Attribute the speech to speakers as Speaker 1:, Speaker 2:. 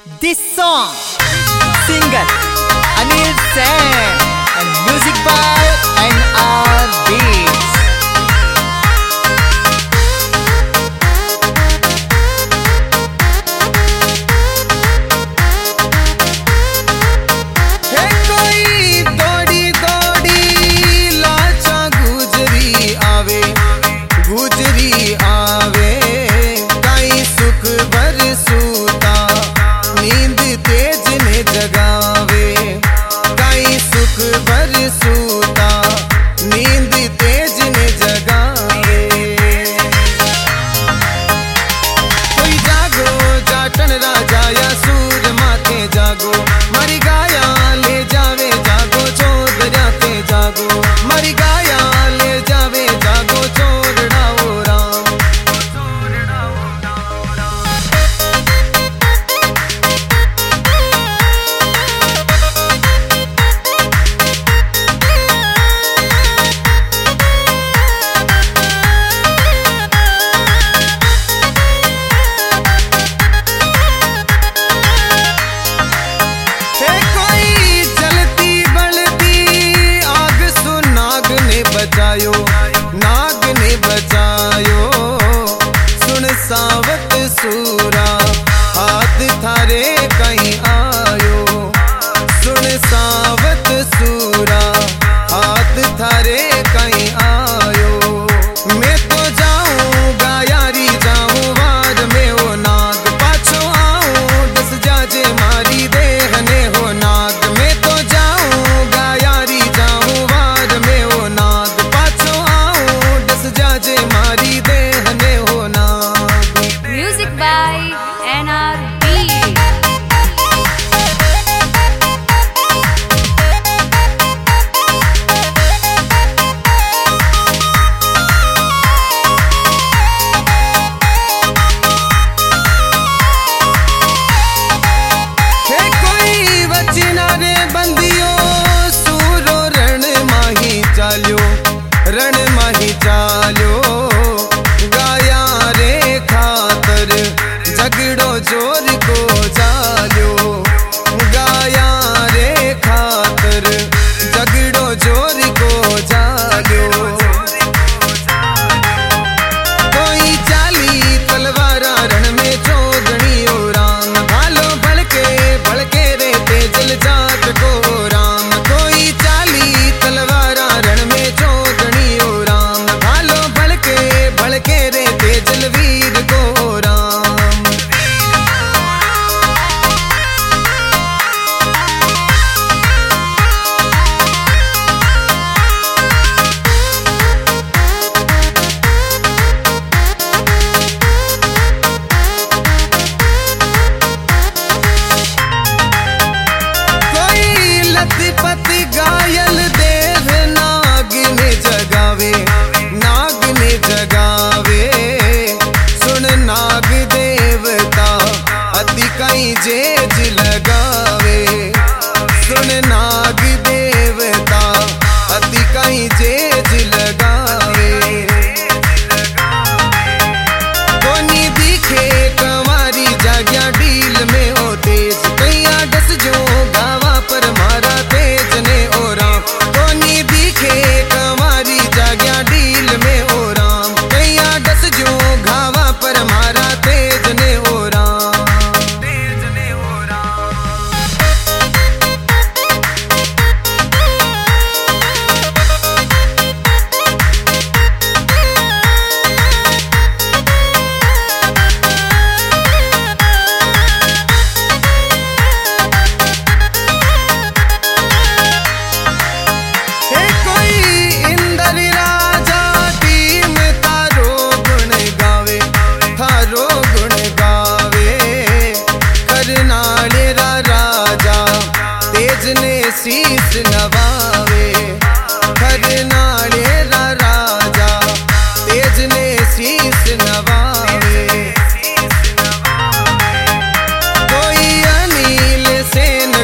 Speaker 1: This song, singer Anil Sen and music by N.R. Beats. Hey koi dodi dodi lacha gujri aave kai sukh barsuta नींद तेज ने जगावे काई सुख बरसूता नींद तेज ने जगावे कोई जागो जाटन राजा या सूर माथे जागो मरी गाया ले जावे जागो चोर जाते जागो मरी गाया ले जावे जागो चोर डाओ राम। नाग ने बचायो सुन सावत सूरा हाथ थारे कहीं आयो सुन सावत सूरा हाथ थारे कहीं आयो मैं तो जाऊंगा यारी जाऊं वार में हो नाग पाछो आऊं दस जाजे मारी देहने हो नाग मैं तो जाऊंगा यारी जाऊं वार में हो नाग जाजे मारी देहने हो ना।
Speaker 2: Music by N.R. Beats।
Speaker 1: हे कोई वचना रे बंदियो सूरो रण माही चाल्यो गाया रे खातर झगड़ो जोर को चाल्यो गाया रे खातर झगड़ो जोर को चाल्यो कोई चाली तलवारा रण में चोगणी ओ राम भालो भड़के रे तेजल जात को राम कोई चाली तलवारा रण में चोगणी ओ राम भड़के रे तेजल वीर को राम। कोई लतीपति घायल देव नाग ने जगावे सुन नाग देवता अति कई जेज लगावे सुन नाग देवता अति कई जेज लगावे कोनी दिखे कंवारी जाग्या डील में हो तेज कैया डस जो गावा पर मारा तेज ने ओ राम कोनी दिखे कंवारी जाग्या डील में ओ राम कैया डस जो घावा पर मारा तेज ने ओ राम। शीश नवावे खरनाले राजा तेज ने शीश नवावे कोई अनिल सेन